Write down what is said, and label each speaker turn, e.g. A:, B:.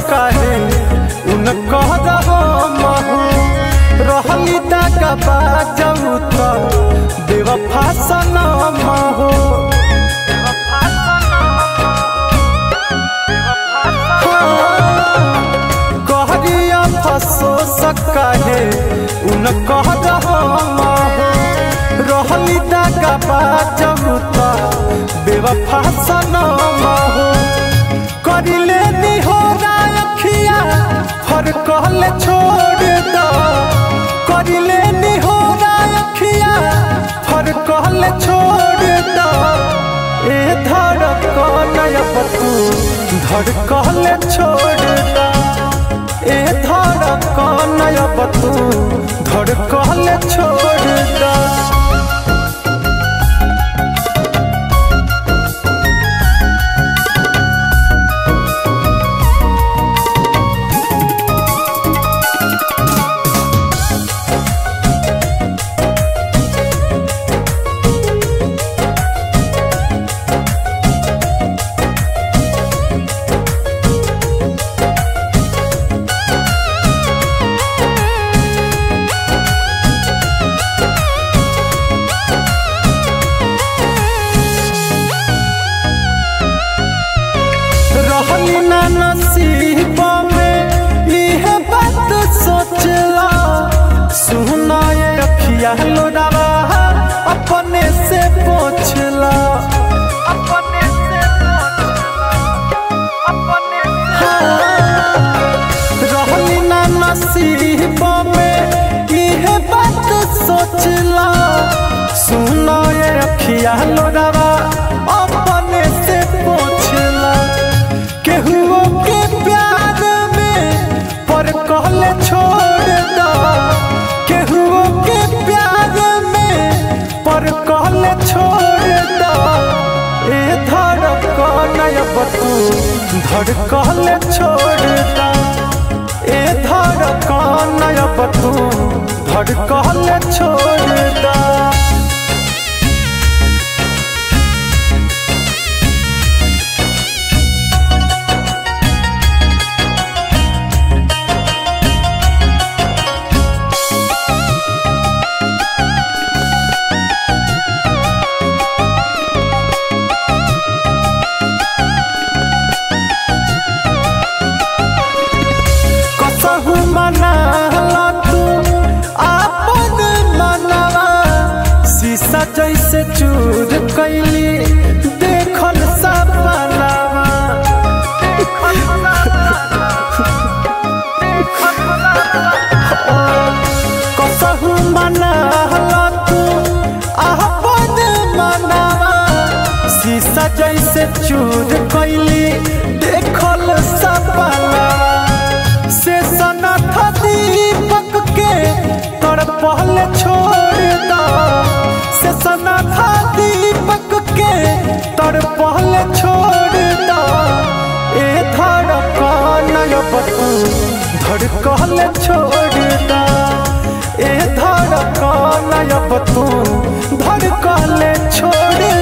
A: काहे उन कह महू रहली दागा बाजू तो बेवफा सनम हो। कहरिया फसो सकाहे उन कह महू रहली दागा बाजू तो बेवफा सनम हो। करिले निहोरा अखिया हर कहले छोड़ दो। करिले निहोरा अखिया हर कहले छोड़ दो। ए धड़कन अब तू धड़कले छोड़ दो। ए धड़कन अब तू धड़कले छोड़ दो। नसीब में यह बात सोचला सुना ये अखिया लोडावा अपने से पूछला। रहली ना नसीब में यह बात सोचला सुना ये अखिया लोडावा अपने से पूछला। केहुओ के प्यार में पर कहले छोड़ दो। केहुओ के प्यार में पर कहले छोड़ दो। ए धड़कन अब तू धड़कले छोड़ दो। ए धड़कन अब तू धड़कले छोड़ दो। मनाला तू आपन मनवा शीशा जैसे चूर कैली देखल सपनावा। कसहु मनाला तू आपन मनवा शीशा जैसे चूर कैली देखल सपनावा। से सनथ दीपक के तोर पहले छोड़ दो। से सनथ दीपक के तोर पहले छोड़ दो। ए धड़कन अब तू धड़कले छोड़ दो। ए धड़कन अब तू धड़कले छोड़